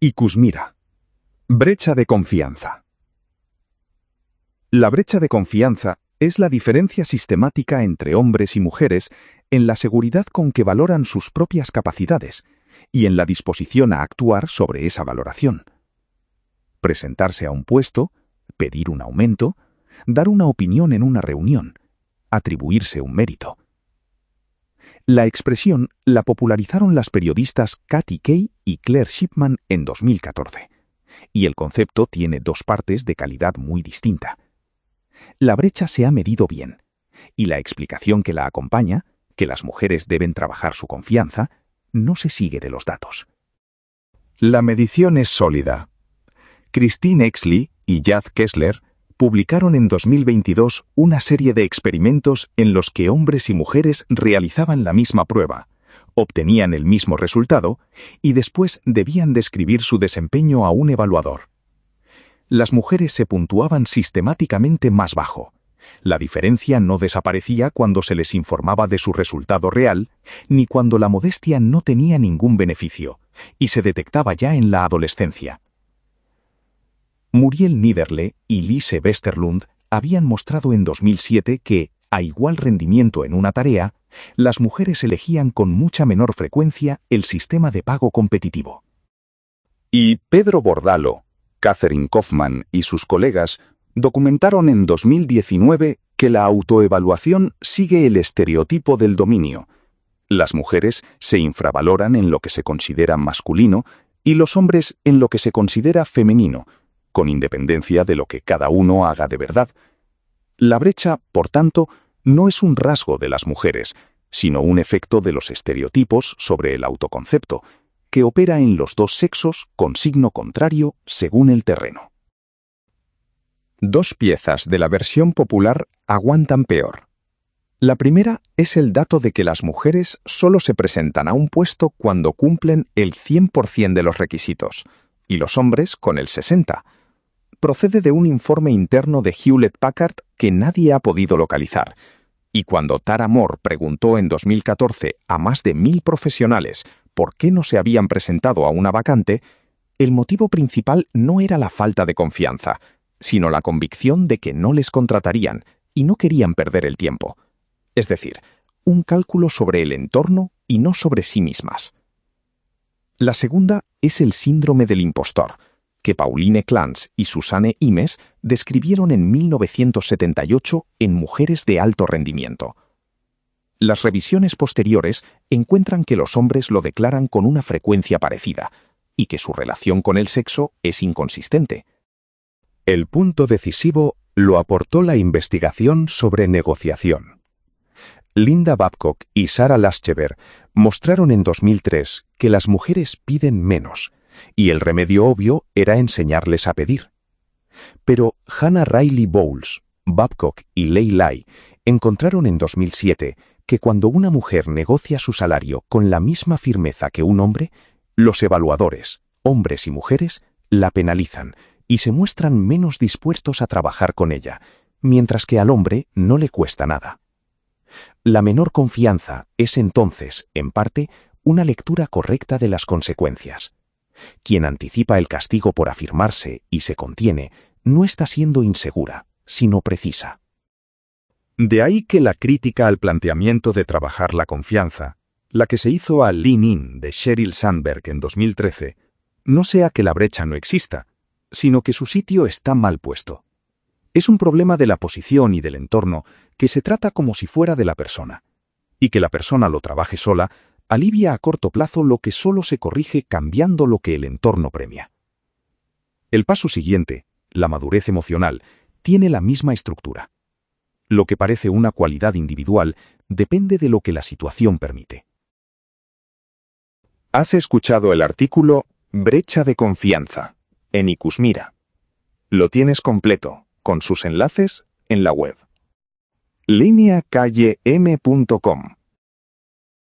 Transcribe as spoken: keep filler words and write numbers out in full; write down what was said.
Ikusmira. Brecha de confianza. La brecha de confianza es la diferencia sistemática entre hombres y mujeres en la seguridad con que valoran sus propias capacidades y en la disposición a actuar sobre esa valoración. Presentarse a un puesto, pedir un aumento, dar una opinión en una reunión, atribuirse un mérito. La expresión la popularizaron las periodistas Kathy Kay y Claire Shipman en dos mil catorce, y el concepto tiene dos partes de calidad muy distinta. La brecha se ha medido bien, y la explicación que la acompaña, que las mujeres deben trabajar su confianza, no se sigue de los datos. La medición es sólida. Christine Exley y Jad Kessler publicaron en dos mil veintidós una serie de experimentos en los que hombres y mujeres realizaban la misma prueba, obtenían el mismo resultado y después debían describir su desempeño a un evaluador. Las mujeres se puntuaban sistemáticamente más bajo. La diferencia no desaparecía cuando se les informaba de su resultado real, ni cuando la modestia no tenía ningún beneficio, y se detectaba ya en la adolescencia. Muriel Niederle y Lise Westerlund habían mostrado en dos mil siete que, a igual rendimiento en una tarea, las mujeres elegían con mucha menor frecuencia el sistema de pago competitivo. Y Pedro Bordalo, Catherine Kaufman y sus colegas documentaron en dos mil diecinueve que la autoevaluación sigue el estereotipo del dominio. Las mujeres se infravaloran en lo que se considera masculino y los hombres en lo que se considera femenino, con independencia de lo que cada uno haga de verdad. La brecha, por tanto, no es un rasgo de las mujeres, sino un efecto de los estereotipos sobre el autoconcepto, que opera en los dos sexos con signo contrario según el terreno. Dos piezas de la versión popular aguantan peor. La primera es el dato de que las mujeres solo se presentan a un puesto cuando cumplen el cien por cien de los requisitos, y los hombres con el sesenta por ciento. Procede de un informe interno de Hewlett-Packard que nadie ha podido localizar, y cuando Tara Moore preguntó en dos mil catorce a más de mil profesionales por qué no se habían presentado a una vacante, el motivo principal no era la falta de confianza, sino la convicción de que no les contratarían y no querían perder el tiempo. Es decir, un cálculo sobre el entorno y no sobre sí mismas. La segunda es el síndrome del impostor, que Pauline Clance y Susanne Imes describieron en mil novecientos setenta y ocho en Mujeres de alto rendimiento. Las revisiones posteriores encuentran que los hombres lo declaran con una frecuencia parecida y que su relación con el sexo es inconsistente. El punto decisivo lo aportó la investigación sobre negociación. Linda Babcock y Sarah Laschever mostraron en dos mil tres que las mujeres piden menos, y el remedio obvio era enseñarles a pedir. Pero Hannah Riley Bowles, Babcock y Lei Lai encontraron en dos mil siete que cuando una mujer negocia su salario con la misma firmeza que un hombre, los evaluadores, hombres y mujeres, la penalizan y se muestran menos dispuestos a trabajar con ella, mientras que al hombre no le cuesta nada. La menor confianza es entonces, en parte, una lectura correcta de las consecuencias. Quien anticipa el castigo por afirmarse y se contiene, no está siendo insegura, sino precisa. De ahí que la crítica al planteamiento de trabajar la confianza, la que se hizo a Lean In de Sheryl Sandberg en dos mil trece, no sea que la brecha no exista, sino que su sitio está mal puesto. Es un problema de la posición y del entorno que se trata como si fuera de la persona, y que la persona lo trabaje sola alivia a corto plazo lo que solo se corrige cambiando lo que el entorno premia. El paso siguiente, la madurez emocional, tiene la misma estructura. Lo que parece una cualidad individual depende de lo que la situación permite. Has escuchado el artículo Brecha de confianza en Ikusmira. Lo tienes completo, con sus enlaces, en la web. linea calle m punto com